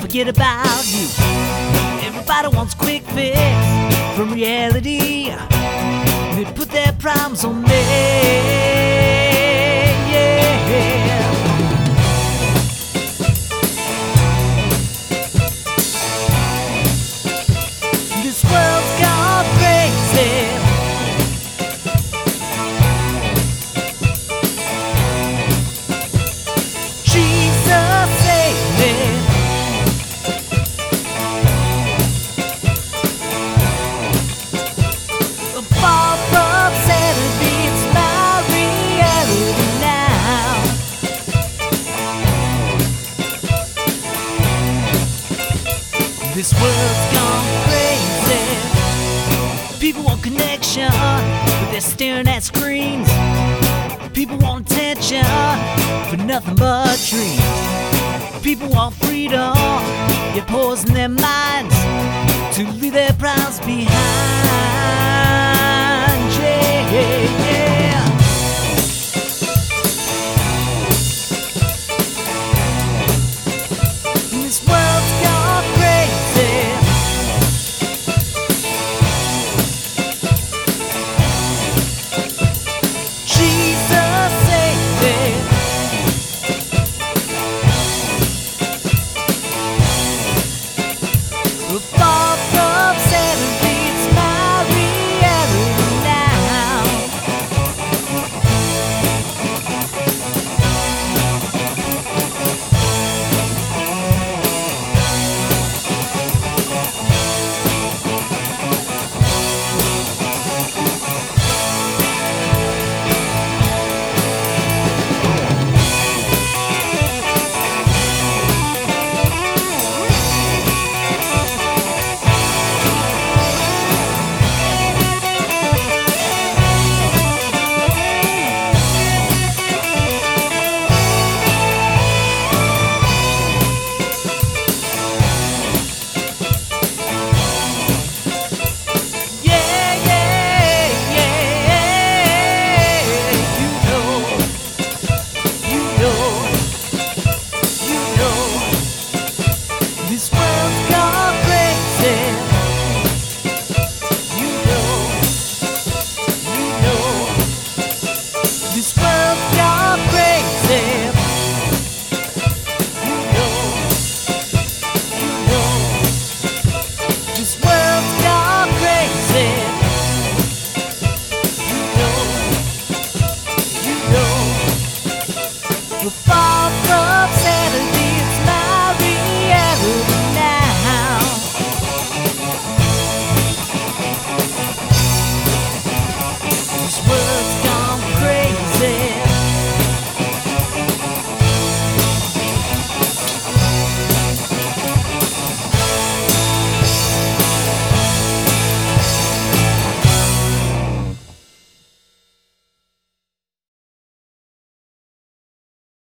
forget about you. Everybody wants a quick fix from reality. They put their problems on me. Yeah. This world's gone crazy. Jesus save me. Far from sanity, it's my reality now. This world's gone crazy. People want connection, but they're staring at screens. People want attention for nothing but dreams. People want freedom, yet poison their minds to leave their problems behind. Yeah. This world's gone crazy. Jesus save me.